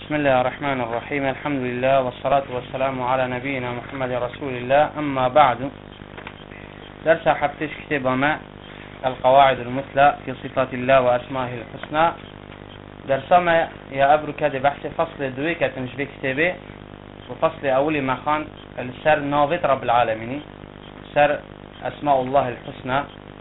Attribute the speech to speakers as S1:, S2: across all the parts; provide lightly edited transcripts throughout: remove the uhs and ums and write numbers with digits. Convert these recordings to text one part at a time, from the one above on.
S1: بسم الله الرحمن الرحيم. الحمد لله والصلاة والسلام على نبينا محمد رسول الله. أما بعد، درس حفتش كتاب ما القواعد المثلى في صفات الله وأسمائه الحسنى. درس ما يا أبرو كده بحث فصل دويكة تنشبه كتابه، وفصل أولي ما خان السر ناظت رب العالمين، سر أسماء الله الحسنى.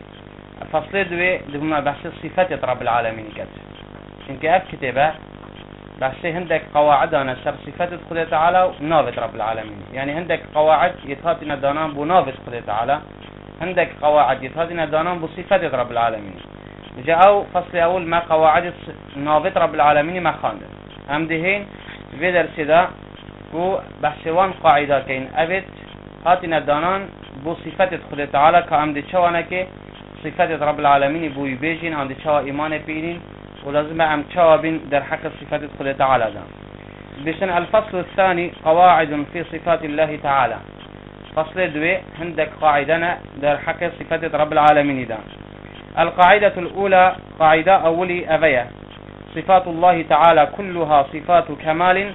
S1: فصل دوي دبما بحث صفات رب العالمين كده إنك أف كتابه بحث هندك قواعد أنا سر صفات خدا تعالى ونافت رب العالمين. يعني هندك قواعد يتهاتنا دانان بنافت خدا تعالى، هندك قواعد يتهاتنا دانان بصفات رب العالمين. جاءوا فصل أول ما قواعد نافت رب العالمين ما خانده هم دهين في درس دا كو بحثوان قاعدة كين أبت هاتنا دانان بصفات خدا تعالى كأم دي شوانا كي صفات رب العالمين بو يبيجين عند شوا إيمان بينين، ولازم أم شوابين در حق صفات خدا تعالى دا. بشن الفصل الثاني قواعد في صفات الله تعالى. فصل دوي هندك قاعدنا در حق صفات رب العالمين دا. القاعدة الأولى قاعدة أولي أبية: صفات الله تعالى كلها صفات كمال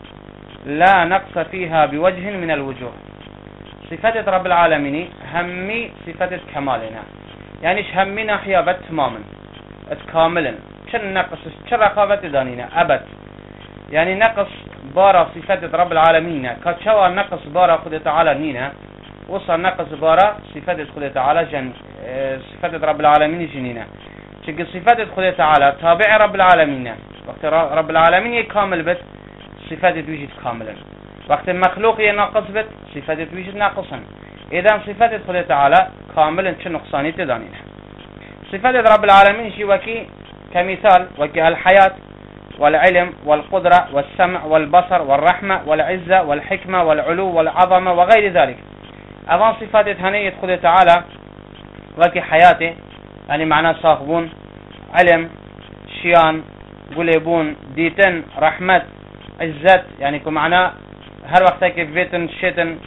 S1: لا نقص فيها بوجه من الوجوه. صفات رب العالمين همي صفات كمالنا، يعني همي ناحية بت تماما كاملا، شن نقص شن رقابة دانينا أبد. يعني نقص بارا صفات رب العالمين كتشوى نقص بارا خد تعالى نينا، وصل نقص بارا صفات خد تعالى جن صفات رب العالمين جنينا. شق صفات خد تعالى تابع رب العالمين، وقت رب العالمين كامل بت صفات توجد كاملا، وقت المخلوق ينقص بت صفات توجد ناقصا. إذا صفات خد تعالى كاملا شن نقصاني تدانينا. صفات رب العالمين شي وكي كمثال وكي الحياة والعلم والقدرة والسمع والبصر والرحمة والعزة والحكمة والعلو والعظمة وغير ذلك. أظن صفات هنية خد تعالى وكي حياته، يعني معناه صاحبون، علم، شيان، قليبون، ديتن، رحمة، عزت، يعني كمعناه هر وقت كيف فيتن شتن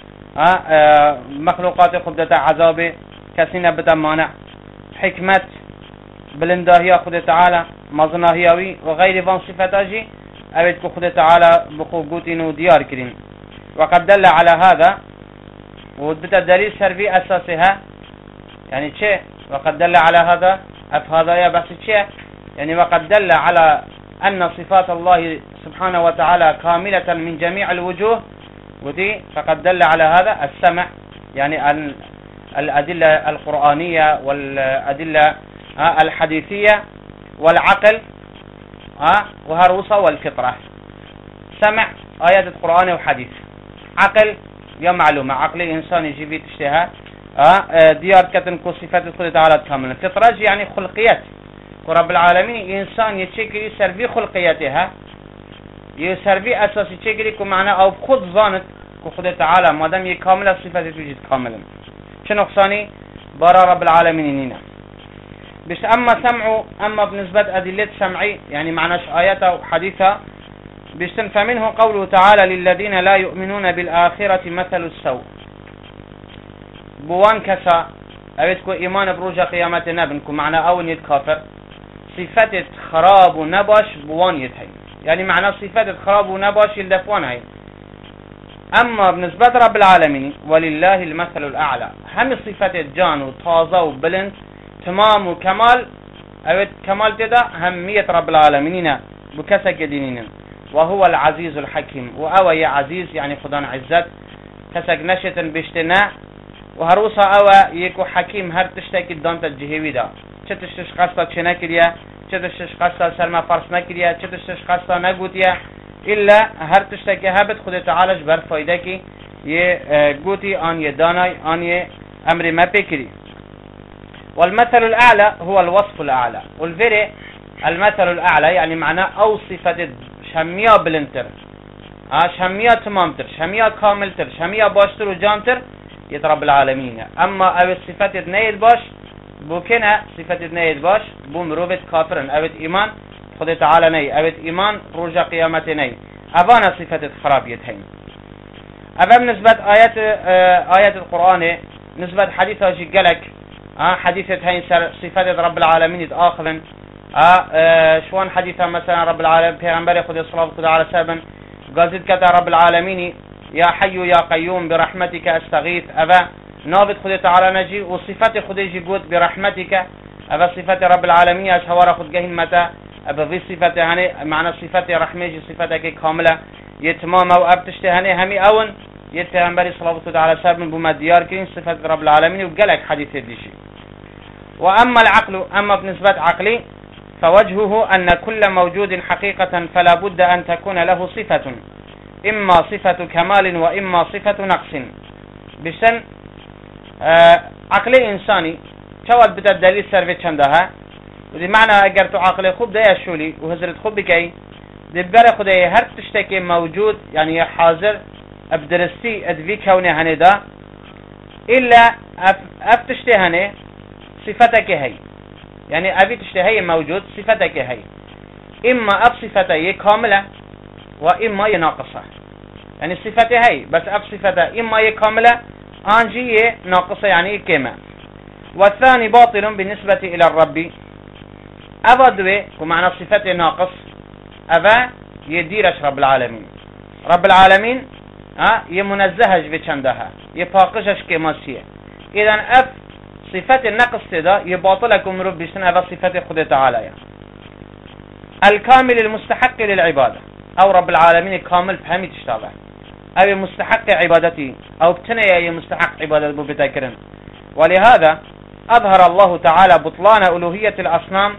S1: مخلوقات خدتا عذابه كسينة بتمانع، حكمة بلنداهية خد تعالى مظناهيوي وغير فان صفاتاجي أبيت خد تعالى بخوقوتين وديار كرين. وقد دل على هذا، وبدأ دليل سرفي أساسها يعني شيء. وقد دل على هذا هذا يا بس شيء، يعني وقد دل على أن صفات الله سبحانه وتعالى كاملة من جميع الوجوه، ودي فقد دل على هذا السمع، يعني الأدلة القرآنية والأدلة الحديثية والعقل وهروسة والفطرة. سمع آيات القرآن وحديث، عقل يا معلومة عقل إنسان يجي في تشتها ديار كتنكو صفات خلق تعالى كاملة. فطرة يعني خلقيات ورب العالمين إنسان يتشكل يسر في خلقياتها، يسر في أساس يتشكل معنا أو خد ظانت خلق تعالى ما دام يكامل الصفات توجد كاملا. شنو نقصاني برا رب العالمين نينا. بس أما بنسبة أدلة سمعي، يعني معناش آياتها وحديثها. بس فمنه قوله تعالى: للذين لا يؤمنون بالآخرة مثل السوء. بوان كسا أبيتكو إيمان بروجة قيامتنا بنكو معنى أول يتكافر صفات خراب ونباش بوان يتهي، يعني معنى صفات خراب ونباش يلدفوان هاي. أما بالنسبة رب العالمين ولله المثل الأعلى، هم صفات جان وطازة وبلند تمام وكمال أبد كمال تدا همية رب العالمين بكسك دينين. وهو العزيز الحكيم، وأوى عزيز يعني خدان عزت كسك نشة بشتنا، وهروسا أوى يكو حكيم هر تشتكي دانت الجهوي دا، چتشتش قصة چنا كريا، چتشتش قصة سلمى فرسنا كريا، چتشتش قصة نقوتيا، إلا هر تشتكي هبت خد تعالى جبر فايدة كي يقوتي آن يداناي آن أمر ما بكري. والمثل الأعلى هو الوصف الأعلى، والفري المثل الأعلى يعني معناه أو صفة شمية بلنتر شمية تمامتر شمية كاملتر شمية باشتر وجامتر يترب العالمين. أما أو صفة نيد باش بوكنا صفة نيد باش بومروبت كافرن أبد إيمان خد تعالى ني أبد إيمان رجع قيامة ني أبانا صفة خرابيتين. أبا بالنسبة آيات القرآن نسبة حديثة جيجلك حديثة هين صفات رب العالمين آخرا شوان حديثا مثلا رب العالمين پیغمبر خود صلى الله عليه وسلم قازد كتا رب العالمين يا حي يا قيوم برحمتك استغيث أبا نابد خود تعالى نجي وصفات خود يجي قوت برحمتك أبا صفات رب العالمين أشهر خود قهن متى أبا في صفات هني معنى صفات رحمة صفاتك كاملة يتمام أو أبتشته هني همي أون يتغنبري صلى الله عليه وسلم بما ديار كين صفات رب العالمين وقالك حديث ديشي. وأما العقل أما بنسبة عقلي فوجهه أن كل موجود حقيقة فلا بد أن تكون له صفة إما صفة كمال وإما صفة نقص بشن عقلي إنساني شوال بدا الدليل سرفي چندها ودي معنى اگر تو عقل خوب ده يشولي وهزرت خوب بكي دي ببالي خده هر تشتكي موجود يعني حاضر ابدرستي ادفي كوني هني دا إلا افتشتي هني صفتك هي يعني ابي تشتي هي موجود صفتك هي إما أب صفتي كاملة وإما ناقصة يعني صفتي هي بس أب صفتي إما كاملة أنجي ناقصة يعني كما والثاني باطل بالنسبة إلى الرب أبدوه ومعنى صفته ناقص أبا يديرش رب العالمين رب العالمين يمنزهج بچندها يباقشش كماسية إذن أب صفة النقص تدا يباطلكم رب بشتن أبا صفة خود تعالى الكامل المستحق للعبادة أو رب العالمين كامل بهمي تشتابه أو مستحق عبادتي أو بتنيا مستحق عبادة بتكرن ولهذا أظهر الله تعالى بطلان ألوهية الأصنام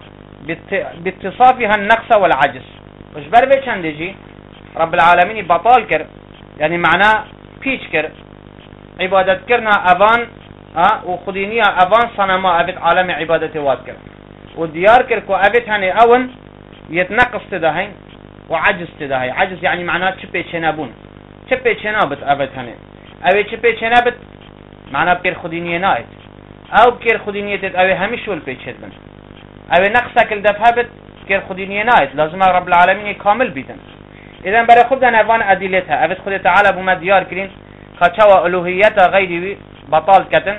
S1: باتصافها النقص والعجز وش بربي چندجي رب العالمين بطال كر يعني معناه بيش كر عبادت كرنا أبان وخدينية أبان صنما أبت عالم عبادة واد كر وديار كر كو أبت هني أون يتنقص تدهين وعجز تدهين عجز يعني معناه چپي چنابون چپي چنابت أبت هني أبي چپي چنابت معناه بكر خدينية نايت او بكير خدينيتت او هميش ول بيتشد من او نقصك الدفهبت كير خدينية نايت لازم رب العالمين كامل بيتن اذا بري خود نوان ادلتها ابت خود تعالى بما ديار كرين خاچوا الوهيتها غيري بطال كتن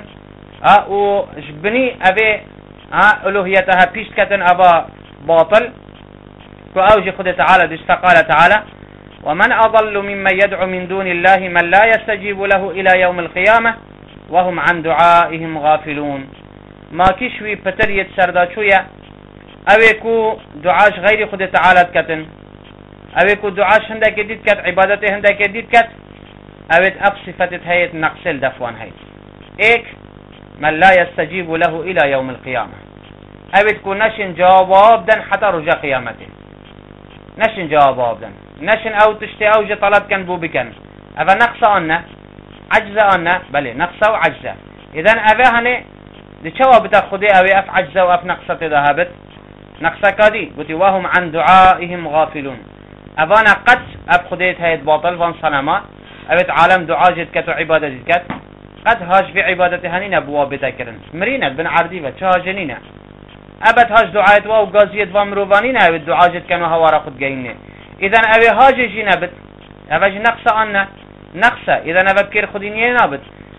S1: او جبني ابي الوهيتها بيش كتن ابا باطل كو اوجي خود تعالى دشت قال تعالى ومن اضل ممن يدعو من دون الله من لا يستجيب له الى يوم القيامة وهم عن دعائهم غافلون ما كشوي بتريت سرداشويا اويكو دعاش غير خود تعالى كتن اويكو دعاش هندك ديد كت عبادته هندك ديد كت اويت اب صفتت هيت نقصل دفوان هيت ايك من لا يستجيب له الى يوم القيامة اويت كو نشن جواب دن حتى رجا قيامته نشن جواب دن نشن او تشتي اوج طلب كان بو بكن افا نقص عنا عجزة أنا بلي نقصة وعجزة إذن أباهني دي شوا بتاخدي أوي أف عجزة وأف نقصة ذهبت نقصة كادي قلت وهم عن دعائهم غافلون أبانا قد أف خديت هيت باطل فان صنما أبت عالم دعاء جد كت وعبادة جد كت قد هاش في عبادة هنين أبوا بتاكرن مرينة بن عرديبة شاجنينة أبت هاش دعاء واو قازية ومروبانين أبت دعاء جد كانوا هوارا خد جاينة إذن أبي هاج جينبت أبج نقصة أنا نقصة إذا نبكر خديني نابت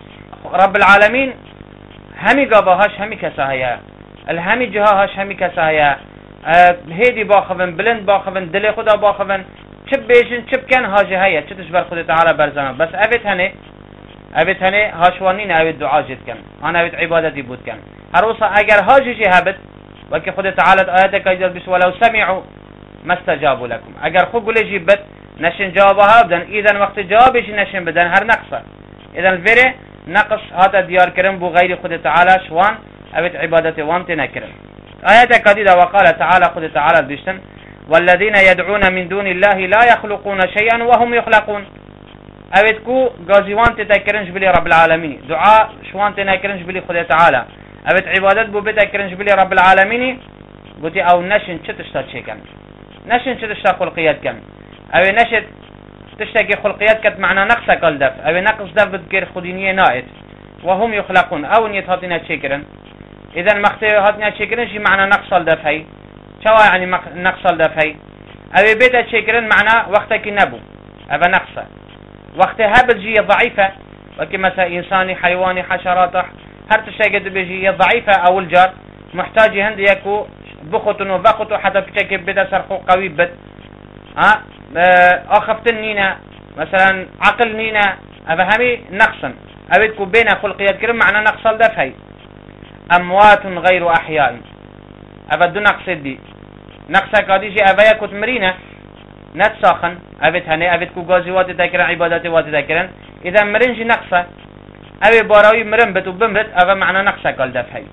S1: رب العالمين همي قابهاش همي كساهيا الهمي جهاهاش همي كساهيا هيدي باخفن بلند باخفن دلي خدا باخفن چب بيجن چب كان هاجي هيا چتش بر خدا تعالى برزمان بس أبت هني هاشوانين أبت دعاء جد كان أنا أبت عبادتي بود كان هروسا أجر هاجي جهابت وكي خدا تعالى آياتك أجل بس ولو سمعوا ما استجابوا لكم أجر خو قولي جيبت نشن جوابها بدن إذا وقت جوابش نشن بدن هر نقصة إذا الفري نقص هذا ديار كرم بو غير خد تعالى شوان أبت عبادته وانت نكرم آيات كديدة وقال تعالى خد تعالى بيشتن والذين يدعون من دون الله لا يخلقون شيئا وهم يخلقون أبت كو غازي وانت تكرنش بلي رب العالمين دعاء شوان تنكرنش بلي خد تعالى أبت عبادت بو بتكرنش بلي رب العالمين قلت أو نشن چتشتا شيكن نشن چتشتا خلقيات كن او نشد تشتكي خلقيات كت معنى نقصة قل دف او نقص دف بذكر خدينية نائت وهم يخلقون او نيت هاتنا تشكرن اذا مختي هاتنا تشكرن شي معنى نقص الدف هاي شو يعني نقص الدف هاي او بيتا تشكرن معنى وقتك نبو او نقصة وقت هابت جي ضعيفة وكي مثلا انساني حيواني حشرات هر تشتكي بيجي ضعيفة او الجار محتاج هند يكو بخوتن وبخوتو حتى بشكل بدا سرخو قوي بد اخفتن نينا مثلا عقل نينا افهمي نقصا ابيدكو بين خلقيات كرم معنى نقص الدفعي اموات غير احياء ابدو نقص دي نقصا كاديجي افايا كتمرينه نتساخن ابد هني ابد كو غازي وات ذكرن عبادات وات ذكرن اذا مرنج نقصه ابي باراوي مرن بتو بمرت افا معنى نقصه قال دفعي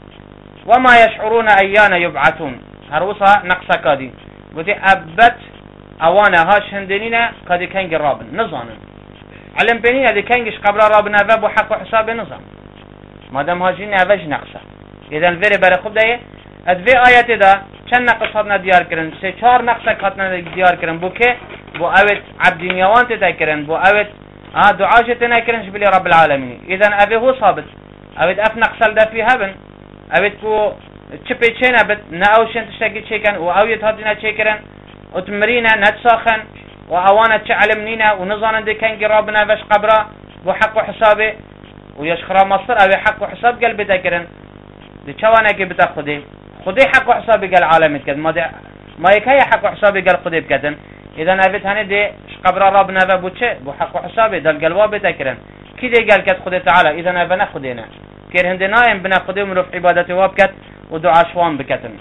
S1: وما يشعرون ايان يبعثون هروسا نقصه كادي بتي ابت اوانا هاش هندنينا قد كان جرابن نظام علم بيني هذه كانش قبل رابنا فاب وحق وحساب نظام ما دام هاجين افاج نقصه اذا الفيري برا خب ده ادفي ايات ده چند نقص هاتنا دیار کرن سه چهار نقص هاتنا دیار کرن بو که بو اوت عبدینیوان تدا کرن بو اوت دعاء جتنا کرن جبلی رب العالمین اذا اوه هو ثابت اوت اف نقص ده في هبن اوت کو چپی چینا بت نا اوشن تشتاقی چیکن و اویت هاتنا چیکرن اتمرینا نتساخن و اوانا چه علمنینا و نظانن ده کنگی رابنا وش قبرا بو حق و حسابه و یشخرا مصر اوه حق و حساب قلب ده کرن ده چوانا که بتا خوده خدي حق وحسابي قال عالمت كد ما يكاي حق وحسابي قال خدي بكدن اذا نافت هني دي قبر ربنا ذا بوچه بو حق وحسابي دل قلوا بتكرن كده قال كد خدي تعالى اذا نبنا خدينا كير هند نايم بنا خدي من رفع عبادته وابكت ودعاء شوان بكتن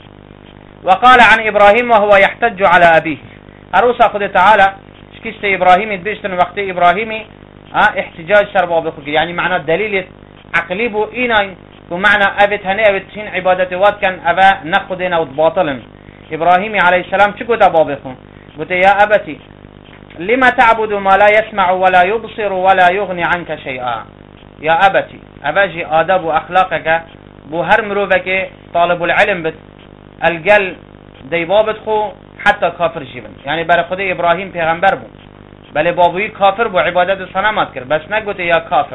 S1: وقال عن ابراهيم وهو يحتج على ابيه اروسا خدي تعالى شكيست ابراهيم بيشتن وقت ابراهيمي احتجاج شربوا بخك يعني معنى دليل عقلي بو ايناين ومعنى أبت هني أبت هين عبادة وات كان أبا نخدنا وتباطلا إبراهيم عليه السلام شو قد أبابكم قلت يا أبتي لما تعبد ما لا يسمع ولا يبصر ولا يغني عنك شيئا يا أبتي أباجي آداب وأخلاقك بوهر مروفك طالب العلم بت القل دي بابتخو حتى كافر جيبن يعني برا خدي إبراهيم پیغمبر بو بل بابوي كافر بو عبادة الصنامات كر بس نقلت يا كافر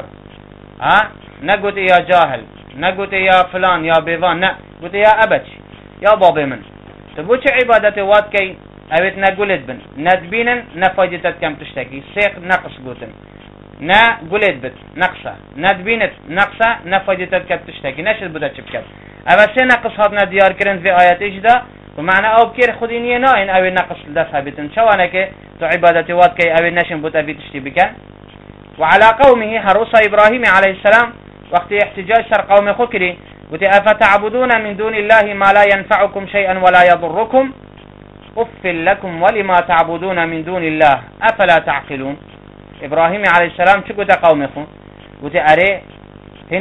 S1: نقلت يا جاهل نقلت يا فلان يا بيفان نا قلت يا أبتش يا بابي من تبوش عبادة وات كي أبت نقلت بن ندبينا نفاجتت كم تشتكي سيق نقص قلتن نا قلت بت نقصة ندبينت نقصة نفاجتت كم تشتكي نشد بدا تشبكت أبا سي نقص هاتنا ديار كرن في آيات إجدا ومعنى أو بكير خديني ناين أو نقص لدفع بتن شوانك تو عبادة وات كي أو نشن بتا في تشتي بكن وعلى قومه هروسا إبراهيم عليه السلام وقت احتجاج سر قوم خكري قلت أفتعبدون من دون الله ما لا ينفعكم شيئا ولا يضركم أفل لكم ولما تعبدون من دون الله أفلا تعقلون إبراهيم عليه السلام شو قلت قومكم قلت أري هن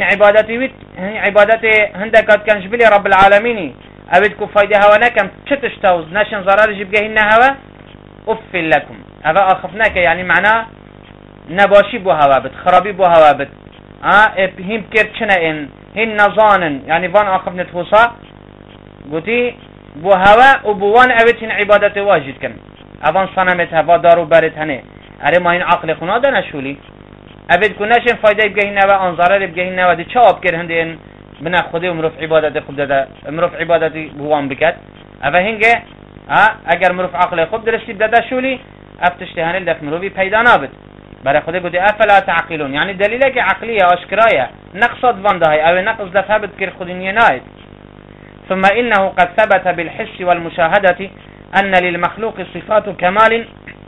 S1: عبادتي هندك كان جبلي رب العالمين أبدكم فايدة هوانكم شتشتوز ناشن ضرار جبقهن هوا أفل لكم هذا أخفناك يعني معناه نباشي بو هوابت خرابي بو هوابت هم كيرتشنا ان هن نظانن يعني فان اخف نتفوصا قلتي بو هوا وبوان اوتين عبادة واجد كن افان صنمت هوا دارو بارت هنه اره ما این عقل خونا دا نشولی ابد کناشن فایده بگهین و انظاره بگهین و دی چاب کر هندین بنا خودی مروف عبادت خود دا مروف عبادتی بوان بکد اوه هنگه اگر مروف عقل خود درستی بدا شولی افتشتهانه لف مروفی پیدا نابد برای خود گوده افلا تعقلون يعني دلیله که عقلیه اشکرایه نقصد وانده های او نقص دفابت کر خودینیه ناید ثم إنه قد ثبت بالحس والمشاهدة أن للمخلوق صفات كمال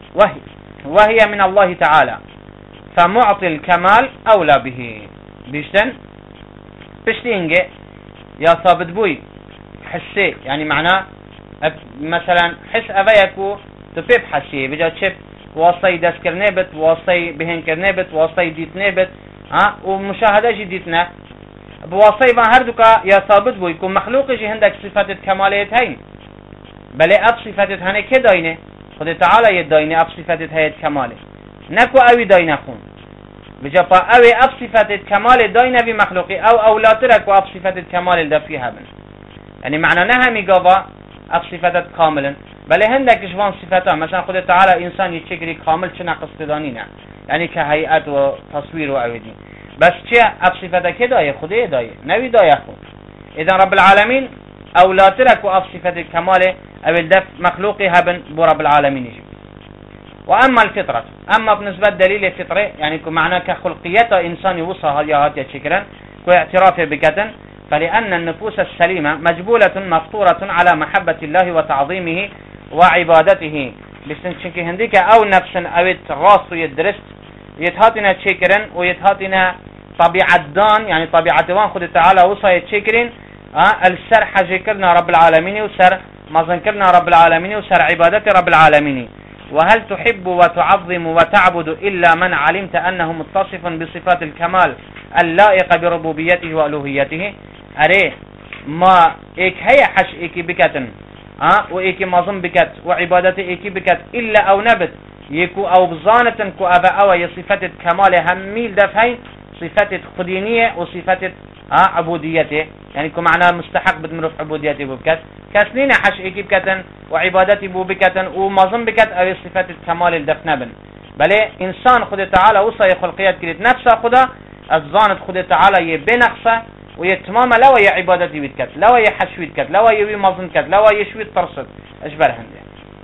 S1: وهي من الله تعالى فمعطي الكمال أولى به بيشتن بشتينجي يا ثابت بوي حسي يعني معناه مثلا حس أبايكو تبيب حسي بجا تشب واسطي دست کرنه بت واسطي بهن کرنه بت واسطي ديتنه بت ومشاهده جي ديتنه بواسطي ما هر دوكا يا ثابت بو يكون مخلوق جي هندك صفات كماليت هين بل اب صفات هنه كه داينه خود تعالى يداينه اب صفات هيت كماله نكو اوي داينه خون بجا اوي اب صفات كمال داينه بي مخلوقي او اولاترك واب صفات كمال ده فيها بن يعني معنى نها ميغاوا اب صفات كاملا بل هندك جوان صفاتها مثلا خود تعالى انسان يشكري كامل چه نقص دانينه يعني كهيئات وتصوير وعودي بس چه اب صفاته که دایه خوده دایه نوی دایه خود اذا رب العالمين اولاترك و اب صفات الكمال اول دف مخلوقي هبن بو رب العالمين يجب واما الفطرة اما بالنسبة دليل الفطرة يعني معناه كخلقية انسان وصى هاليهات يتشكرا كو اعترافه بكتن فلأن النفوس السليمة مجبولة مفطورة على محبة الله وتعظيمه وعبادته. بسنشنك هنديك أو نفس أو راس يدرست يتهاتنا تشكرن ويتهاتنا طبيعة دان يعني طبيعة وان خد تعالى وصا يتشكرن السر حجكرنا رب العالمين وسر مظنكرنا رب العالمين وسر عبادة رب العالمين. وهل تحب وتعظم وتعبد إلا من علمت أنه متصف بصفات الكمال اللائقة بربوبيته وألوهيته؟ أريه ما إيك هي حش إيكي بكتن وإيكي مظن بكت وعبادته إيكي بكت إلا أو نبت يكو أو بظانة كو أبا أو يصفات كمال هميل دفعين صفات خدينية وصفات عبوديته يعني كو معنى مستحق بدمروف عبوديته بكت كسنين حش إيكي بكتن وعبادته بكتن ومظن بكت أو صفات كمال الدفنبن بلي إنسان خد تعالى وصا يخلقيات كريت نفسه خدا الظانة خد تعالى يبنقصه ويتمام لو عبادتي بكت لو يحشويت كت لو يبي مظن كت لو يشويت ترصد أشبه هندي.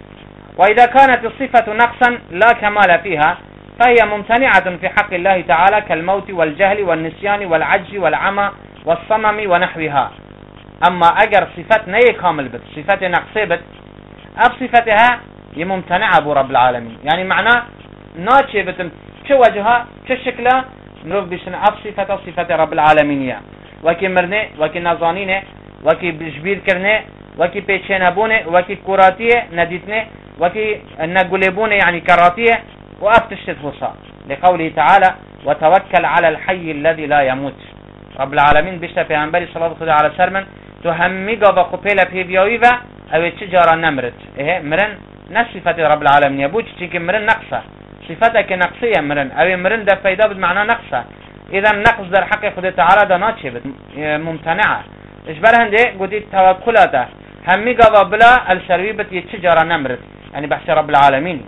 S1: وإذا كانت الصفة نقصا لا كمال فيها فهي ممتنعة في حق الله تعالى كالموت والجهل والنسيان والعجز والعمى والصمم ونحوها. أما أجر صفة نية كامل بت صفة نقصة بت أب صفتها يممتنعة برب العالمين يعني معناه ناتشي بتم شو وجهها شو شكلها نروف بشن أب صفة رب العالمين يعني. وكي مرنه وكي نزانينه وكي بجبير كرنه وكي بيچنبونه وكي كراتيه نديتنه وكي نقلبونه يعني كراتيه وأفتشت وصا لقوله تعالى وتوكل على الحي الذي لا يموت. رب العالمين بيشتا پیغمبر صلى الله عليه وسلم تهميغا بخوبيلا بيبيويفا او تجارة نمرت مرن نصفة رب العالمين يبوش چيك مرن نقصة صفتك نقصية مرن او مرن ده فايدة بمعنى نقصة. إذا النقص در حق خود تعالى ده ناتشي ممتنعة إشبار هنده قد توكلاته همي قضى بلا السروي بت يتشجر نمرت يعني بحث رب العالمين.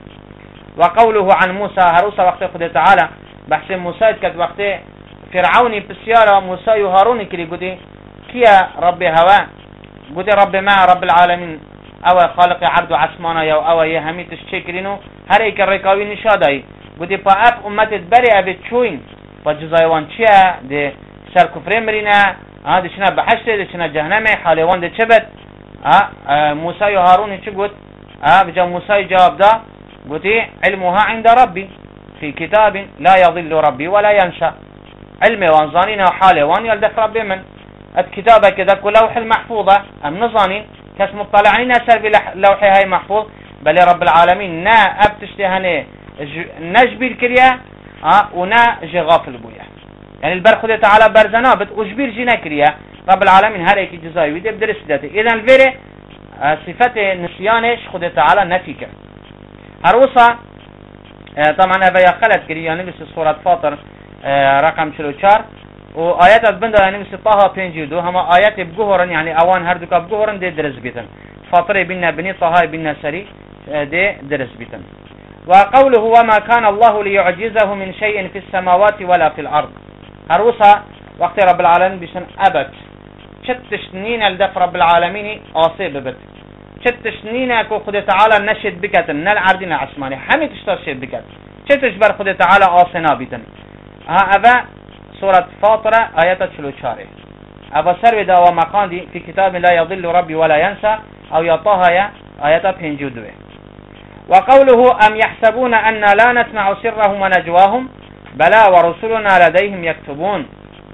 S1: وقوله عن موسى هروسا وقت خود تعالى بحث موسى كت وقت فرعوني بسيارة موسى يهاروني كري قد كيا رب هوا قد رب مع رب العالمين او خالق عبد عثمانا او يهمي تشكرينو هر ايك الركاوي نشاداي قد باف امتت بري ابت شوين وجزايوان چیه ده سر کفره مرینه ده چنه بحشته ده چنه جهنمه حالیوان ده چه بد موسی و هارون چه گوت بجا موسی جواب ده گوتی علمها عند ربي في كتاب لا يضل ربي ولا ينسى علم وانظانين وحالیوان يلدف ربي من الكتابة كذا لوح المحفوظة ام نظانين كاس مطلعين سر بلوح هاي محفوظ بل رب العالمين نا ابتشتهنه نجبي الكريا ونا جي غافل بويا يعني البر خده تعالى برزنابت وجبير جي نكريا رب العالمين هر ايكي جزاي ويدي بدرس داته. اذا الفيري صفة نسيانش خده تعالى نفيك هروسا طبعا ابا خلت كريا يعني بس سورة فاطر رقم 44 وآيات البند يعني بس طه 52 هما آيات بجهرن يعني اوان هردوكا بجهرن دي درس بيتن فاطر بنا بني طه بنا سري دي درس بيتن. وقوله وما كان الله ليعجزه من شيء في السماوات ولا في الأرض هروسا وقت رب العالمين بشن أبت شتشنين الدف رب العالمين آصيب بت شتشنين اكو خد تعالى نشد بكتن نل عردنا عثماني حمي تشترشد بكت شتشبر خد تعالى آصنا بتن أبا سورة فاطرة آيات 44 أبا سر دا ومقان دي في كتاب لا يضل ربي ولا ينسى أو يطاها آيات 52. وقوله أم يحسبون أن لا نسمع سرهم ونجواهم بلى ورسلنا لديهم يكتبون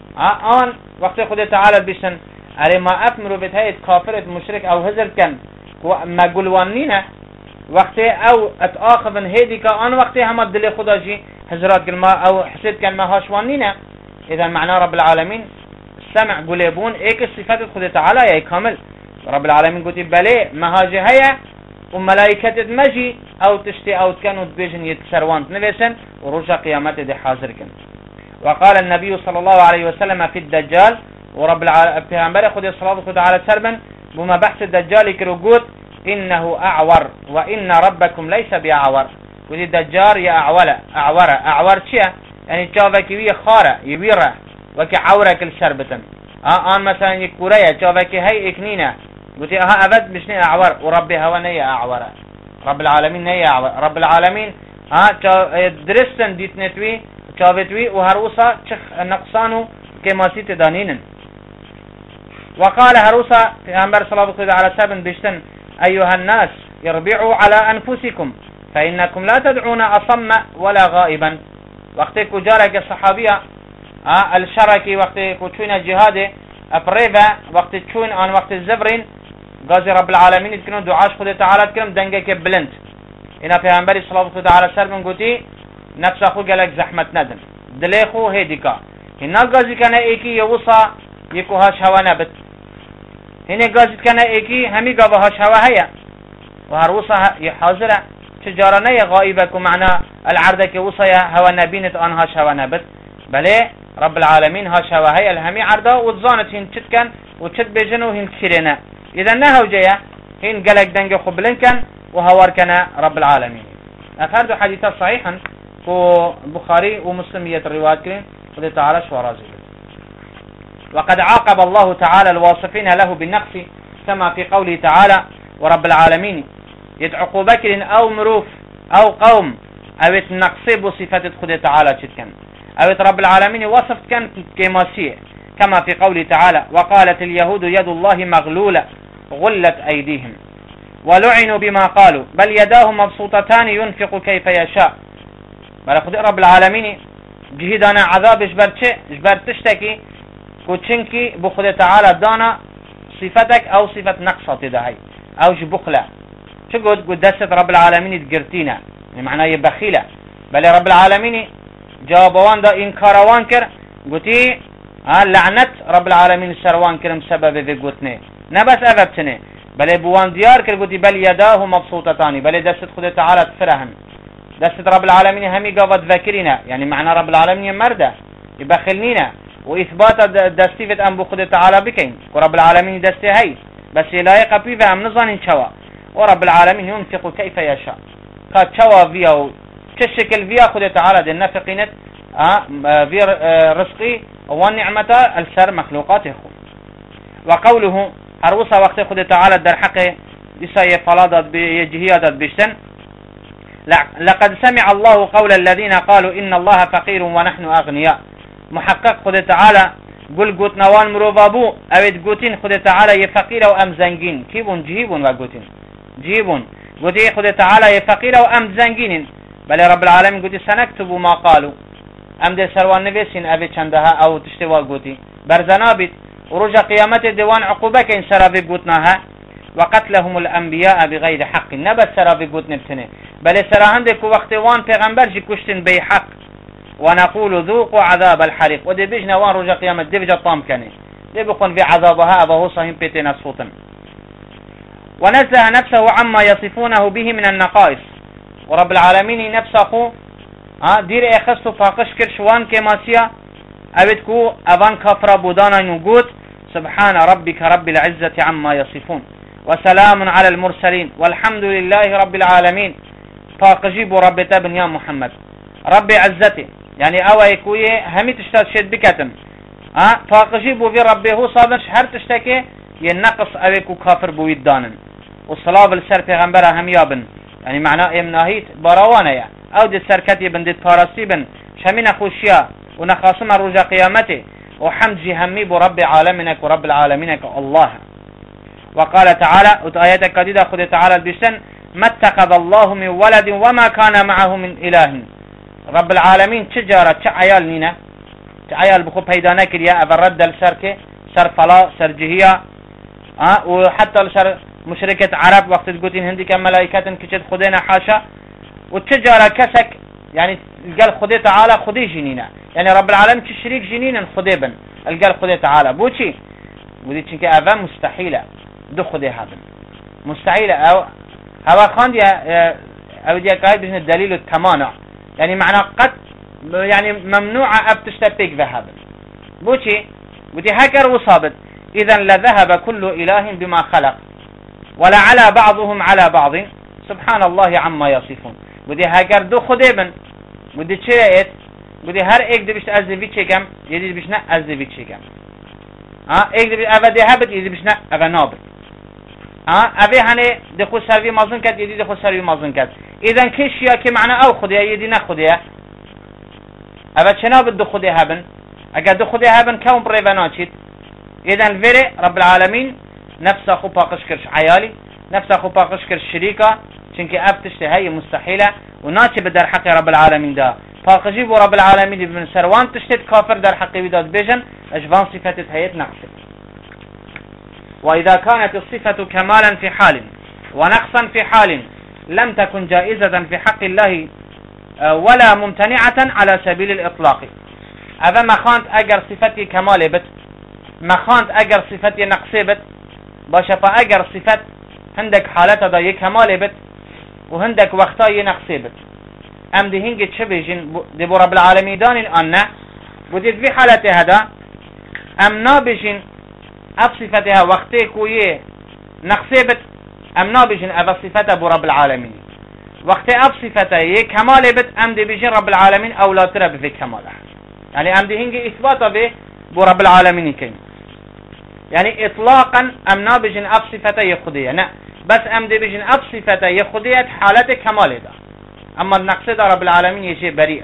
S1: آن وقت خود تعالى بشن أري ما أفمروا بتهيت كافرة مشرك أو هزر كان ما قلوانين وقت أو أتآخذن هيديك آن وقت هم الدل خدا جي هزرات قلما أو حسيت كان ما هاشوانين. إذا معنى رب العالمين سمع قليبون إيك الصفات خود تعالى يا كامل رب العالمين قلت بلي ما هاجي هيا وملائكة مجي او تشتي او تكانوا تبيجن يتسروانت نفسن ورجع قيامته دي حاضر كن. وقال النبي صلى الله عليه وسلم في الدجال ورب العالمين پیغمبر خود صلى الله عليه وسلم بما بحث الدجال كروجوت انه اعور وان ربكم ليس باعور ودي الدجال يا اعور چيا يعني چاوكي وي خاره يبيره وكي عورك الشربتن ان مثلا يكوريا چاوكي هي اكنينه قلت أبد مش نية أعور وربي هوا نية أعورة رب العالمين نية أعور رب العالمين درستن ديت نتوي چاوتوي وهروسا چخ نقصانو كماسي تدانينن. وقال هروسا في أنبر صلى الله عليه وسلم بشتن أيها الناس اربعوا على أنفسكم فإنكم لا تدعون أصم ولا غائبا. وقتی که جارك صحابية الشركي وقتی که چون جهاد أبريفا وقتی چون آن وقت الزبرين غازي رب العالمين تكنون دعاش خود تعالى تكنون دنگك بلند. إنا في أنبر صلى الله عليه وسلم قلتي نفس أخو قالك زحمت ندن دليخو هيديكا هنا غازي كان ايكي يوصى يكو هاش هوا نبت هنا غازي كان ايكي همي قابا هاش هوا هيا وهروصى يحاضر تجارنا غائبك معنى العردك وصى هوا نبينت ان هاش هوا نبت بلي رب العالمين هاش هوا هيا الهمي عردا وتزانت هن تشتكن وتشت بيجن وهن تشيرنا اذا نهو جيا هن قالك دنگ خبلن كان وهوار كان رب العالمين. أفرد حديثا صحيحا بخاري ومسلم الروايات قد تعالى شورازي. وقد عاقب الله تعالى الواصفين له بالنقص كما في قوله تعالى ورب العالمين يدعو بكر أو مروف أو قوم أو نقصب صفات خد تعالى تشتكن أو رب العالمين وصفت كان كماسية كما في قوله تعالى وقالت اليهود يد الله مغلولة غلت أيديهم ولعنوا بما قالوا بل يداه مبسوطتان ينفق كيف يشاء. بل خد رب العالمين جهدنا عذاب جبرتشتكي كوتشنكي بخد تعالى دانا صفتك او صفة نقصة دهي او جبخلة شو قد دست رب العالمين تقرتينا معناه يبخيلة بل رب العالمين جوابوان دا انكاروان كر قلتي لعنت رب العالمين السروان كرم سبب ذي قلتني نبس افبتني بل بوان ديار كر قلتي بل يداه مبسوطتان بل دست خد تعالى تفرهم دست رب العالمين همي قابت ذاكرنا يعني معنى رب العالمين مرده يبخلنينا وإثبات دستيفت أم بخد تعالى بكين ورب العالمين دستي هاي بس لا يقبي فهم نظن شوا ورب العالمين ينفق كيف يشاء قد شوا فيه كشكل فيه خد تعالى دي النفقينت في رزقي والنعمة السر مخلوقاته. وقوله هروسا وقت خد تعالى در حقه إسايا فلادت بيجهيات بشتن لقد سمع الله قول الذين قالوا إن الله فقير ونحن أغنياء. محقق خد تعالى قل قوت نوان مروفابو اويد قوتين خد تعالى يفقير وام زنجين كيبون جيبون وقوتين جيبون قوتي خد تعالى يفقير وام زنجين بل رب العالمين قوتي سنكتب ما قالوا ام دي سروان نفسين اوي چندها او تشتوى قوتي برزنابت ورجع قيامت ديوان عقوبة كين سرابي قوتناها وقتلهم الانبياء بغير حق نبت سرابي قوت نبتنه بل سراهندك وقت وان پیغمبر جي كشتن بي حق ونقول ذوقوا عذاب الحريق ودي بيجنا وان رجع قيامت دي بيجا طام كاني دي بيكون في عذابها أبا صحيح بيتين الصوتن. ونزه نفسه عما يصفونه به من النقائص ورب العالمين نفسه دير اخستو فاقش كرشوان كماسيا أبدكو أبان كفر بودانا نقود سبحان ربك رب العزة عما يصفون وسلام على المرسلين والحمد لله رب العالمين فاقجيب رب تابن يا محمد رب عزته يعني او يكوي همي تشتاد شد بكتن فاقجيبو في ربي هو صابن شهر تشتكي ينقص او يكو كافر بويد دانن والصلاة بالسر پیغمبر هم يابن يعني معناه امناهيت براوانا يعني او دي سركتي بن دي تارسي بن شمين خوشيا ونخاصم الرجا قيامته وحمد جهمي برب عالمينك ورب العالمينك الله. وقال تعالى وآياتك قديدة خذ تعالى البشتن ما اتخذ الله من ولد وما كان معه من إله. رب العالمين تجارة تعيال نينا تعيال بخو بيدانا كريا أبرد السركة سر فلا سر جهية وحتى السر مشركة عرب وقت تقولين هندي كملائكة كتد خدينا حاشا والتجارة كسك يعني قال خدي تعالى خدي جنينا يعني رب العالمين تشريك جنينا خديبا قال خدي تعالى بوشي ودي تشنك أفا مستحيلة دو خدي هذا مستحيلة أو هوا خان دي أو دي قايد بجن الدليل التمانع يعني معنى قد يعني ممنوع أبتشتبك ذهبا بوشي ودي هكر وصابت إذا لذهب كل إله بما خلق ولا على بعضهم على بعض سبحان الله عما يصفون ودي هكر دو خديبا ودي تشريت ودي هر ايك دي بيشت ازدي كم يدي بيشنا ازدي كم ايك دي افا دي هبت يدي بيشنا افا نابت افي هني دخو سروي مازن كد يدي دخو سروي مازن كد اذا كيشيا كي معنى او خديا يدي نخديا افا چناب دو خدي هبن اگر دو خدي هبن كون بريفا ناچيت إذن فيري رب العالمين نفسه خو باقش كرش عيالي نفسه خو باقش كرش شريكة چونك أفتشت هاي مستحيلة وناتي بدر حق رب العالمين دا باقجي بو رب العالمين بن سروان تشتت كافر در حق بداد بيجن أجبان صفتت هيت نقص. وإذا كانت الصفة كمالا في حال ونقصا في حال لم تكن جائزة في حق الله ولا ممتنعة على سبيل الإطلاق. هذا ما خانت أجر صفتي كمال بت ما خانت أجر صفتي نقص بت باشا فأجر صفت عندك حالة دا كمال بت وعندك وقتا نقص بت أم دي هنجي تشبهجن دي بو رب العالمين دان الآن ودي في حالة هذا أم نابجن أف صفتها وقتي كوية نقص بت أم نابجن أف صفتها بو رب العالمين وقت أف صفتها كمال بت أم دي بيجن رب العالمين أو لا ترى بفي كمالها يعني أم دي هنجي إثباتا به بو رب العالمين كين يعني إطلاقا أم نابجن أف صفتها يخدية نا بس أم دي بيجن أف صفتها يخدية حالة كمال ده أما النقص ده رب العالمين يجي بريئة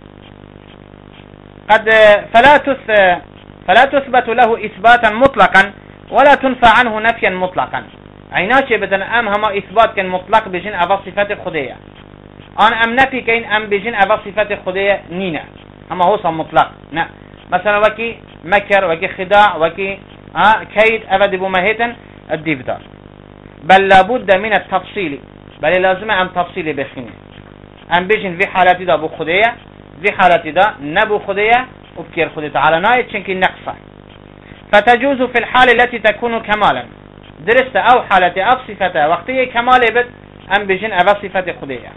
S1: قد فلا تثبت له إثباتا مطلقا ولا تنفى عنه نفيا مطلقا عيناشي بدن أم هما إثبات كان مطلق بجن أبا صفات خدية أن أم نفي كين أم بجن أبا صفات خدية نينا هما هو مطلق نا مثلا وكي مكر وكي خداع وكي كيد أبد بمهيتا الديفدار بل لابد من التفصيل بل لازم أن تفصيل بخينه أم بجن في حالتي دا بو خدية في حالتي دا نبو خدية وبكير خدية على نايت شنكي نقصة فتجوز في الحال التي تكون كمالا درست أو حالتي أو صفتها وقتية كمال بد أم بجن أبا صفة خدية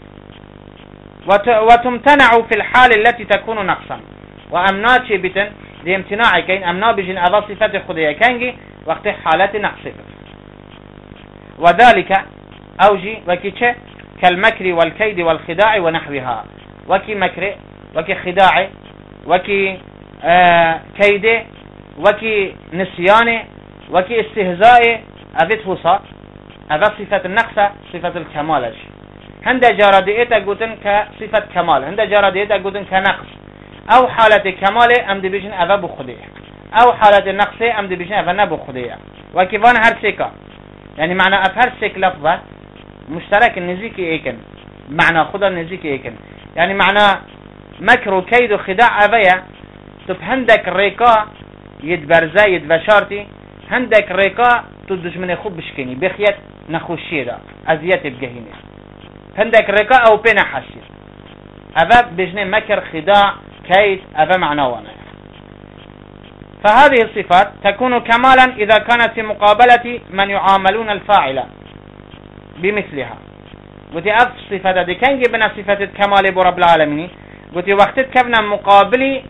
S1: وتمتنع في الحال التي تكون نقصا وأمناتي بتن دي امتناعي كين أمنا بجن أبا صفة خدية كينجي وقت حالتي نقصة وذلك أوجي وكي كالمكر والكيد والخداع ونحوها وكي مكر وكي خداع وكي كيد وكي نسيان وكي استهزاء أبيت وصا هذا صفة النقصة صفة الكمال هند جارديتا قوتن كصفة كمال هند جارديتا قوتن كنقص أو حالة كمال أم دي بيجن أبا بخدية أو حالة النقص أم دي بيجن أبا نبو خدية وكيفان هرسيكا يعني معنى أفهرسيك لفظة مشترك النزيكي ايكن معنى خدا النزيكي ايكن يعني معنى مكر وكيد وخداع أبايا تب هندك ريكا يدبرزا يدبشارتي هندك ريكا تدش من يخوب بشكيني بخيات نخوشي دا أزيات بجهيني هندك ريكا أو بينا حشي أبا بجني مكر خداع كيد أبا معنى وانا فهذه الصفات تكون كمالا إذا كانت في مقابلة من يعاملون الفاعل بمثلها قلت أف صفة دي كان جبنا صفة الكمال برب العالمين قلت وقت كبنا مقابلي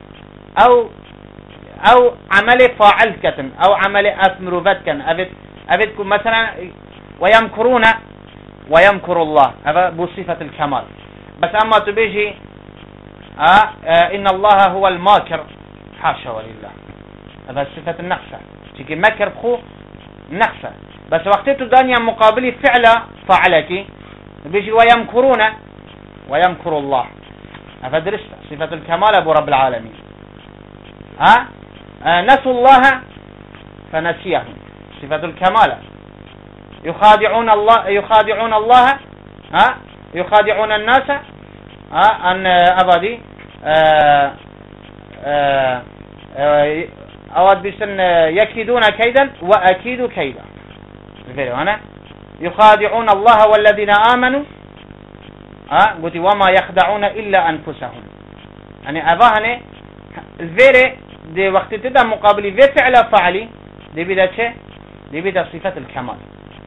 S1: أو عمل فاعل كتن أو عمل أثمروفات كان أبدكم مثلا ويمكر الله هذا بصفة الكمال بس أما تبيجي إن الله هو الماكر حاشا ولله هذا صفة النقصة تيجي مكر بخو نقصة بس وقت تدانيا مقابلي فعل فعلتي بيجي ويمكر الله هذا درست صفة الكمال أبو رب العالمين نسوا الله فنسيهم صفة الكمال يخادعون الله يخادعون الناس أن أبدي أود بيشن يكيدون كيدا وأكيد كيدا أنا يخادعون الله والذين آمنوا قلت وما يخدعون إلا أنفسهم يعني أباهني الفيري دي وقت تدا مقابلي في فعل فعلي دي بدا شيء دي بدا صفة الكمال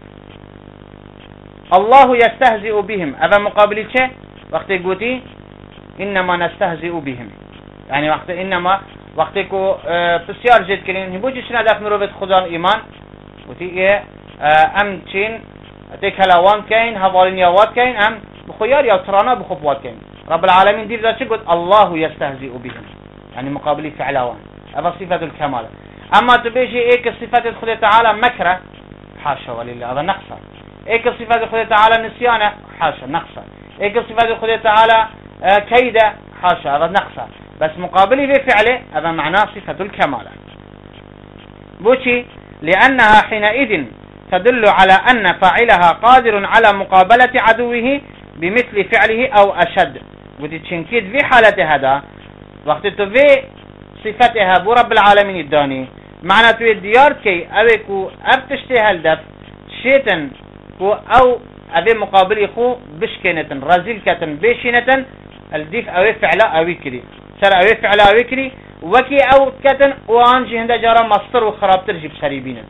S1: الله يستهزئ بهم أبا مقابلي شيء وقت قلتي إنما نستهزئ بهم يعني وقت إنما وقتكو بسيار جد كرين هبوجي شنا داف مروبت خدا الإيمان قلتي إيه أم تشين تكلاوان كين هبالين يوات كين أم بخيار يا ترانا بخبوات كين رب العالمين دي بدا شيء قلت الله يستهزئ بهم يعني مقابلي فعلاوان هذا صفة الكمال أما تبيجي إيك صفة خدا تعالى مكرة حاشا ولله هذا نقصة إيك صفة خدا تعالى نسيانة حاشا نقصة إيك صفة خدا تعالى كيدة حاشا هذا نقصة بس مقابلي في فعله هذا معناه صفة الكمال بوشي لأنها حينئذ تدل على أن فاعلها قادر على مقابلة عدوه بمثل فعله أو أشد. وتشنكيد في حالة هذا وقت في صفتها بو رب العالمين الداني معنى توي ديار كي أبيكو أبتشتها الدف شيتن كو أو أبي مقابل خو بشكنة رزيل كتن بشنة الديف أوي فعلا أوي كري سر أوي فعلا أوي كري وكي أو كتن وانجي هندا جارا مصدر وخراب ترجب سريبين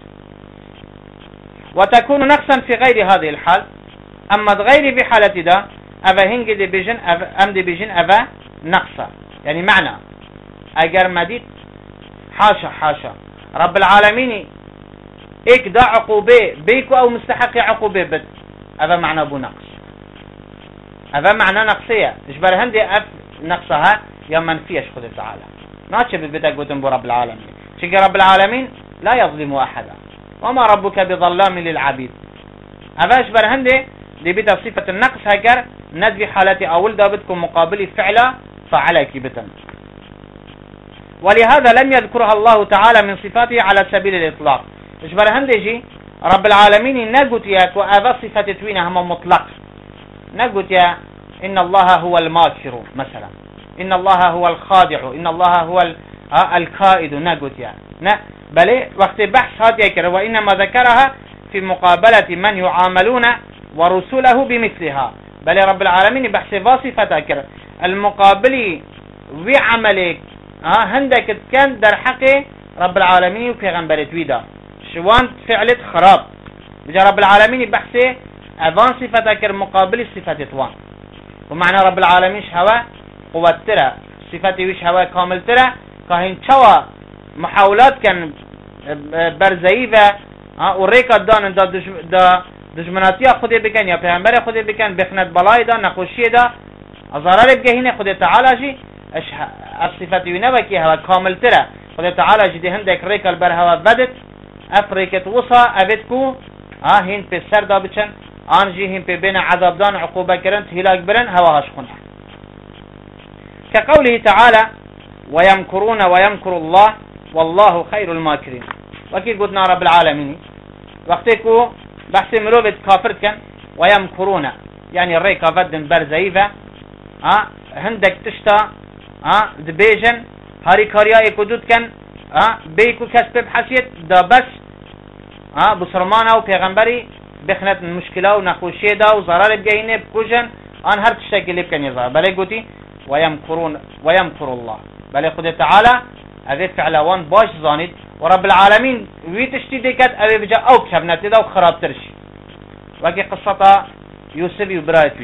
S1: وتكون نقصا في غير هذه الحال. أما غير في حالة دا أبا هنجي دي بيجن أم دي بيجن أبا نقصا يعني معنى أجر مديد حاشا حاشا رب العالمين إيك دا عقوبة بيكو أو مستحق عقوبة بد أبا معنى أبو نقص أبا معنى نقصية إجبار هندي أف نقصها يا منفيش خذ تعالى ناتش بدك قدام رب العالمين شكي رب العالمين لا يظلم أحدا وما ربك بظلام للعبيد. أبا إجبار هندي دي بدا صفة النقص هكر ندفي حالتي أول دا بدكم مقابل فعلا فعليك بتن. ولهذا لم يذكرها الله تعالى من صفاته على سبيل الإطلاق. إجبار هندي جي رب العالمين نقول ياك وأبا صفة توينها هم مطلق نقول يا إن الله هو الماكر مثلا إن الله هو الخادع إن الله هو الكائد نقول يا بل وقت بحث هذا يكر وإنما ذكرها في مقابلة من يعاملون ورسوله بمثلها. بل رب العالمين بحث واصفة كر المقابل وعملك هندك كان در حق رب العالمين وفي غنبرت ويدا شوان فعلت خراب بجا رب العالمين بحث أفان صفة كر مقابل صفة توان ومعنى رب العالمين هوا قوة ترى صفة وش هوا كامل ترى كهين شوا محاولات كان برزيفة وريكا دان دا دشمناتيا خود بکن یا پیغمبر خود بکن بخنت بلای دا نخوشی دا ضرر بگهینه خود تعالی جی الصفتی و نوکی هوا کامل تره خود تعالی جی ده هندک ریکل بر هوا بدت افریکت وصا ابد کو هین پی سر دا بچن آن جی هین پی بین عذاب دان عقوبه کرن هلاک برن هوا هاش خونه كقوله تعالى ويمكرون ويمكر الله والله خير الماكرين. وكي قلنا رب العالمين وقتكو بحث مروبت كافر كان ويمكرون يعني الريكا فدن برزيفة هندك تشتا دبيجن هاري كاريا يكودود كان بيكو كسب بحسيت دا بس بسرمانا و پیغمبري بخنت المشكلة و نخوشي دا و ضرر بجينه بكوجن آن هر تشتاكي لب كان يظهر بل قوتي ويمكرون ويمكر الله بل خد تعالى أذي فعلوان باش زانيد ورب العالمين ويتشتي ديكات أبي بجا أو كبنات دا وخراب ترشي وكي قصة يوسف وبرايتوي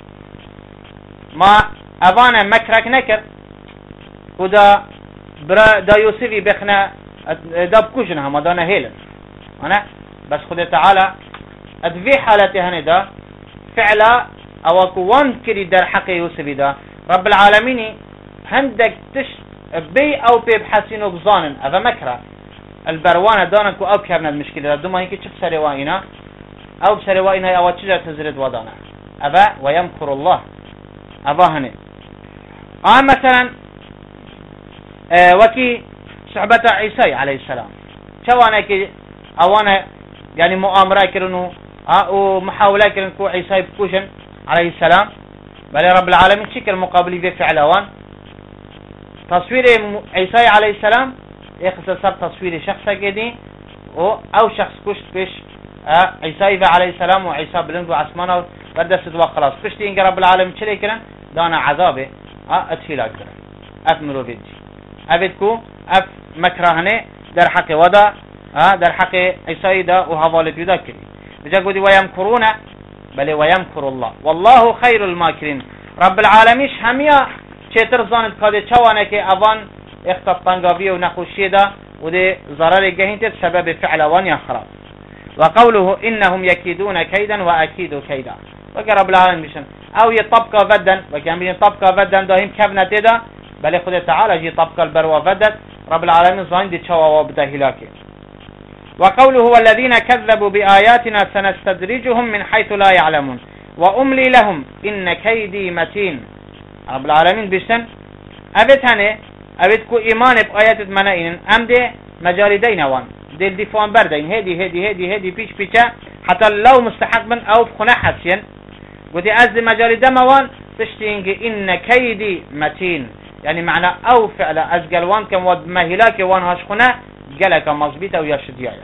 S1: ما أبانا مكرك نكر ودا دا يوسف بخنا دا بكوشنها ما دانا هيلن أنا بس خد تعالى أدفي حالتي هني دا فعلا أو كوان كري در حق يوسف دا رب العالمين هندك تش بي أو بي بحسين بظانن أذا مكره البروانة دانك أو كابنا المشكلة دوما هيك تشوف سريوائنا أو بسريوائنا أو تشجع تزرد ودانا أبا ويمكر الله أبا هني مثلا وكي صحبة عيسى عليه السلام شوانا كي أوانا يعني مؤامرة كرنو أو محاولة كرنكو عيسى بكوشن عليه السلام بل رب العالمين شكل مقابل في فعل أوان تصوير عيسى عليه السلام يختصر تصوير شخص كدي أو شخص كشت بيش عيسى عليه السلام وعيسى بلند وعثمان بردست وخلاص بشتي إنك رب العالمين شلي كرن دانا عذابه أتفيل أكبر أفمرو بيجي أبدكو أف مكرهنه در حق ودا در حق عيسى دا وحوالة يذكر بجا قولي ويمكرون بل ويمكر الله والله خير الماكرين رب العالمين هميا چتر زانت كده چوانه که اوان اختطنگاوی و نخوشی دا و ده ضرر گهینت سبب فعل اوان یا خراب. وقوله انهم يكيدون كيدا واكيد كيدا وكي رب العالمين بيشن او يطبقى فدا وكي بيشن طبقى فدا داهم كبنة دا بل خد تعالى جي طبقى البروا فدت رب العالمين زان دي چوا وابده هلاكي. وقوله والذين كذبوا بآياتنا سنستدرجهم من حيث لا يعلمون وأملي لهم إن كيدي متين. رب العالمين بيشتن أبت هنه أبت كو إيمان بآيات منائن أم ده مجال دينوان دل دفوان بردين هدي هدي هدي هدي بيش بيشا حتى لو مستحق من او بخنا حسين قلت ازد مجاري دموان تشتينج ان كيدي متين يعني معنى او فعل ازقلوان كم ود مهلاك وان هاشخنا قالك مظبيطة ويشديايا.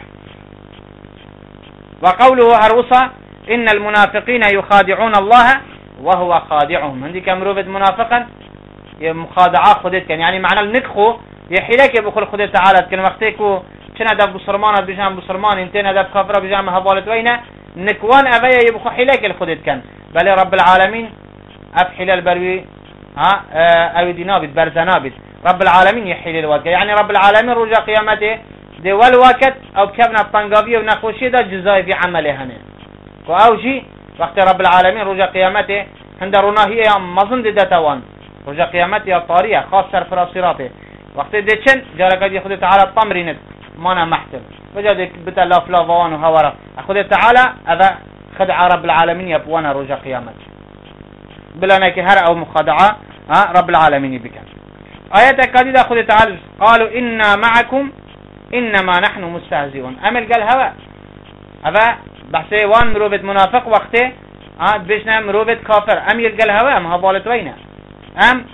S1: وقوله هروسا ان المنافقين يخادعون الله وهو خادعهم عندي كم روفد منافقا مخادعة خدت كان يعني معنى النكخو يحيلك بخل خدت تعالى كان وقتكو كنا دب بصرمان بجام بصرمان انتنا دب كفرة بجام هبالت وينا نكوان أبايا يبخو حيلك الخدت كان بل رب العالمين أفحل البروي أو دينابت برزنابت رب العالمين يحيل الوقت يعني رب العالمين رجع قيامته دي والوقت أو بكبنا بطنقابية ونخوشي دا جزاي في عمله هنا وأوجي وقت رب العالمين رجع قيامته عند رناهي مظن دي دتوان رجع قيامته الطارية خاص سرفراسيراته وقت دي چن جارك دي خده تعالى الطمرينت مانا محتل وجد بتا لافلافوان وهورا خده تعالى هذا خدع رب العالمين يبوانا رجع قيامته بلا نكهر أو مخادعة رب العالمين بك. آيات كاديدة خذ تعالى قالوا إنا معكم إنما نحن مستهزئون أمل قال هوا هذا بحثي وان مروفة منافق وقته بيشنا مروفة كافر أمير قال هوا أم هبالت وينا أم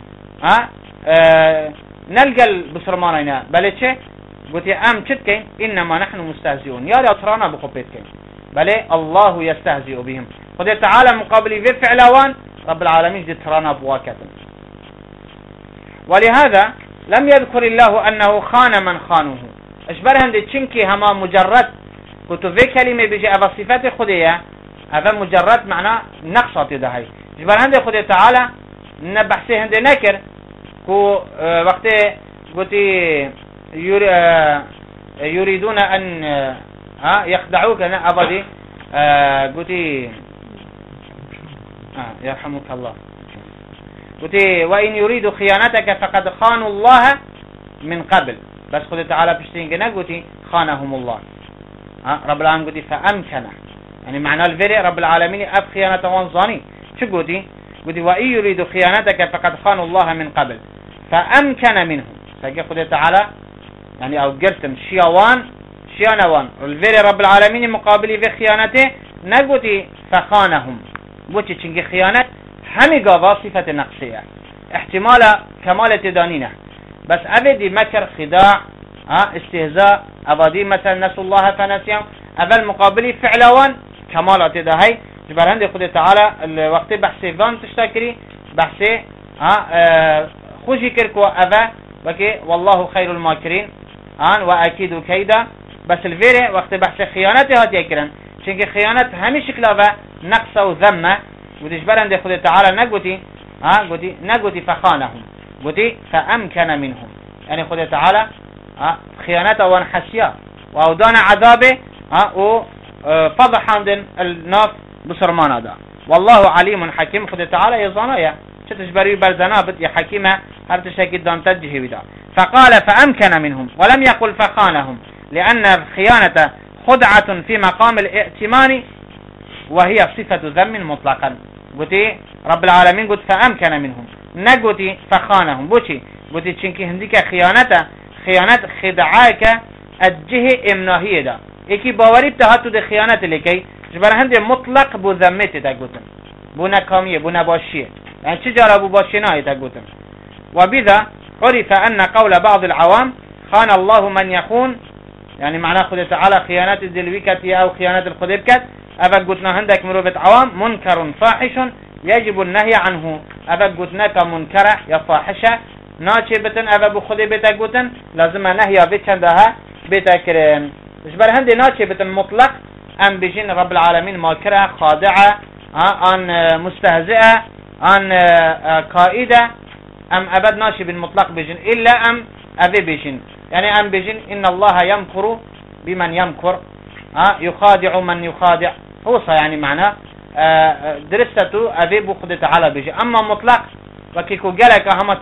S1: نلقى بصرمانينا بل چه قلت أم چتكين إنما نحن مستهزئون يا لأطرانا بخبتكين بل الله يستهزئ بهم خذ تعالى مقابل في فعلوان رب العالمين جترانا بواكتا. ولهذا لم يذكر الله أنه خان من خانه اشبرهن دي چنكي هما مجرد كتو في كلمة بيجي أبا صفات خدية هذا مجرد معنى نقصة دهي اشبرهن دي خدية تعالى نبحثيهن دي نكر كو وقت قلت يريدون أن يخدعوك أبدي قلت يرحمك الله قلت وإن يريد خيانتك فقد خانوا الله من قبل بس خذ تعالى بشتين قلت خانهم الله رب العالمين قلت فأمكن يعني معنى الفيري رب العالمين أب خيانة وانظاني شو قلت وإن يريد خيانتك فقد خانوا الله من قبل فأمكن منهم سأقول خذ تعالى يعني أو قرتم شيانوان الفيري رب العالمين مقابل في خيانته نقلت فخانهم بوچه چنگی خیانت همي قاوا صفة نقصية احتمال كمالة دانينة بس أبدي مكر خداع استهزاء أبادي مثلا نسوا الله فنسيهم أبل مقابلي فعلوان كمالة دهي جبر هندي خد تعالى الوقت بحثي فان تشتكري بحثي خوشي كركوا أبا بكي والله خير الماكرين وأكيد كيدا بس الفيري وقت بحثي خيانتي هات يكرن چنگی خیانت همي شکلا و نقص و ذمه ودیش برنده خود تعالى نگوتی فخانهم گوتی فأمكن منهم يعني خود تعالى خيانته وان حسيا وأودان عذابه و فضح عند الناف بصرمانه دا والله عليم حكيم خود تعالى يظنايا شتشبري برزنابت يا حكيمة هر تشكي دان تجهي بدا فقال فأمكن منهم ولم يقل فخانهم لأن الخيانة خدعة في مقام الائتمان وهي صفة ذم مطلقا قلت رب العالمين قلت فأمكن منهم نقلت فخانهم بوشي قلت چنكي هنديك خيانة خدعاك الجهة امناهية دا ايكي باوري بتهاتو دي خيانة لكي جبر هندي مطلق بو ذمت دا قلتن بو نكامية بو نباشية يعني چجارة بو باشيناي دا قلتن وبذا عرف أن قول بعض العوام خان الله من يخون يعني معناه خد تعالى خيانات الدلويكة أو خيانات الخدبكة أبا قلتنا عندك مروبة عوام منكر فاحش يجب النهي عنه أبا قلتناك منكرة يا فاحشة ناچبتن أبا بخدبتك قلتن لازم نهي بيتشندها بيتكرن اجبر هندي ناچبتن مطلق أم بجين رب العالمين ماكرة خادعة أن مستهزئة أن قائدة أم أبد ناشب مطلق بجين إلا أم أبي بجين يعني أم بجين إن الله يمكر بمن يمكر يخادع من يخادع هو يعني معناه درسته أبي بخد تعالى بجي أما مطلق وكيكو جالك هم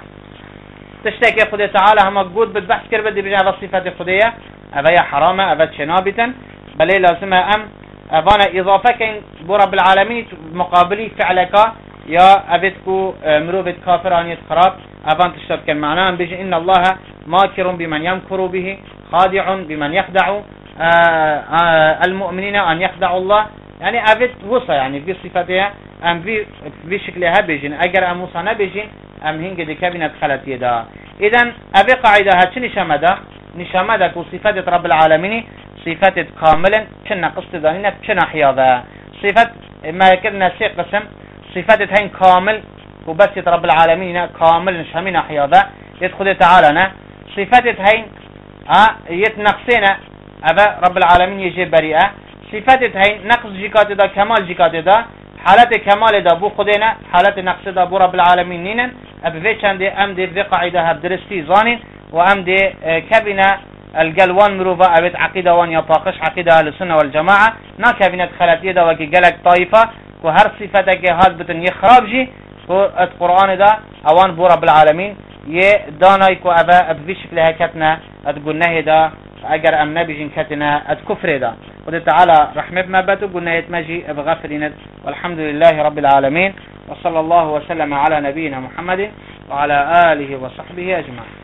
S1: تشتكي خد تعالى هم جود بتبحث كربة دي بجي هذا الصفات خدية أبي حرامة أبي شنابتا بل لازم أم أبانا إضافة كين برب العالمين مقابلي فعلك يا أبتكو مروبة كافرانية خراب أبان تشترك المعنى بيجي إن الله ماكر بمن يمكر به خادع بمن يخدع المؤمنين أن يخدعوا الله. يعني أبد وصى يعني في صفتها أم في شكلها بيجين أجر أم وصى نبيجين أم هنج دي كابينة خلت يدا. إذن أبي قاعدة هاتش نشامدا كصفات رب العالمين صفات كاملا كنا قصد ذانينا كنا حياضا صفات ما يكرنا سي قسم صفات هين كامل وبس رب العالمين كامل نشامنا حياضا يدخل تعالى صفات هين يتنقصنا أبا رب العالمين يجي بريئة صفات هين نقص جيكات دا كمال جيكات دا حالات كمال دا بو خدينا حالات نقص دا بو رب العالمين نينا أبي چند أم دي في قاعدة هبدرستي زانين وأم دي كابنا الجلوان مروفا أبيت عقيدة وان يطاقش عقيدة أهل السنة والجماعة نا كابنا خلاتية دا وكي جلك طائفة وهر صفتك هاد بتن يخراب جي القرآن دا اوان بو رب العالمين يدانايكو أبا في شكلها كتنا أتقولناه دا اگر ام نبيجين كتنا اتكفر دا قد تعالى رحمة ما باتو قلنا يتمجي بغفرنا والحمد لله رب العالمين وصلى الله وسلم على نبينا محمد وعلى آله وصحبه أجمعين.